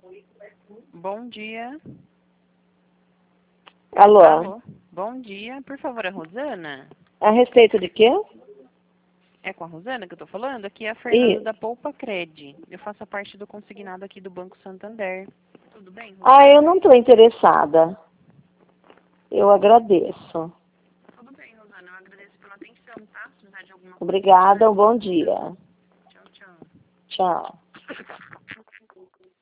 Bom dia. Alô? Alô? Bom dia. Por favor, a Rosana? A respeito de quê? É com a Rosana que eu tô falando? Aqui é a Fernanda E... da Poupa Cred. Eu faço a parte do consignado aqui do Banco Santander. Tudo bem, Rosana? Ah, eu não estou interessada. Eu agradeço. Tudo bem, Rosana. Eu agradeço pela atenção, tá? Se precisar de alguma coisa. Obrigada, um bom dia. Tchau, tchau. Tchau.